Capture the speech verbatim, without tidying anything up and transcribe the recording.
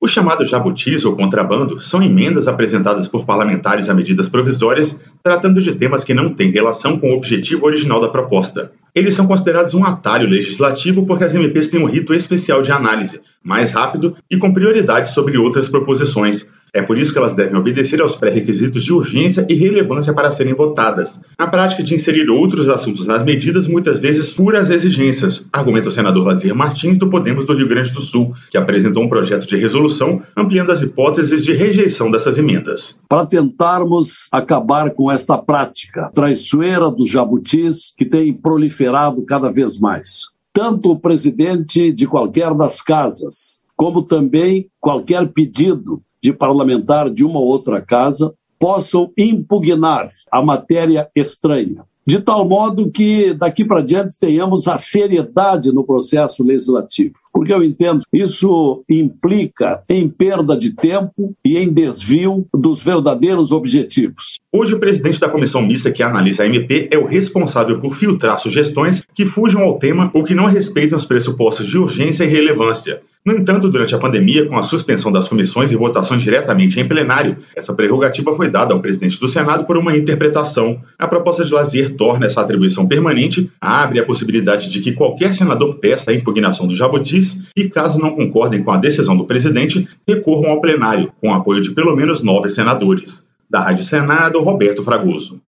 Os chamados jabutis ou contrabando são emendas apresentadas por parlamentares a medidas provisórias tratando de temas que não têm relação com o objetivo original da proposta. Eles são considerados um atalho legislativo porque as M Ps têm um rito especial de análise, mais rápido e com prioridade sobre outras proposições. É por isso que elas devem obedecer aos pré-requisitos de urgência e relevância para serem votadas. A prática de inserir outros assuntos nas medidas muitas vezes fura as exigências, argumenta o senador Lazier Martins do Podemos do Rio Grande do Sul, que apresentou um projeto de resolução ampliando as hipóteses de rejeição dessas emendas. Para tentarmos acabar com esta prática traiçoeira dos jabutis que tem proliferado cada vez mais. Tanto o presidente de qualquer das casas, como também qualquer pedido de parlamentar de uma ou outra casa, possam impugnar a matéria estranha, de tal modo que daqui para diante tenhamos a seriedade no processo legislativo. Porque eu entendo que isso implica em perda de tempo e em desvio dos verdadeiros objetivos. Hoje, o presidente da comissão mista que analisa a M P é o responsável por filtrar sugestões que fujam ao tema ou que não respeitem os pressupostos de urgência e relevância. No entanto, durante a pandemia, com a suspensão das comissões e votações diretamente em plenário, essa prerrogativa foi dada ao presidente do Senado por uma interpretação. A proposta de Lazier torna essa atribuição permanente, abre a possibilidade de que qualquer senador peça a impugnação dos jabutis e, caso não concordem com a decisão do presidente, recorram ao plenário, com o apoio de pelo menos nove senadores. Da Rádio Senado, Roberto Fragoso.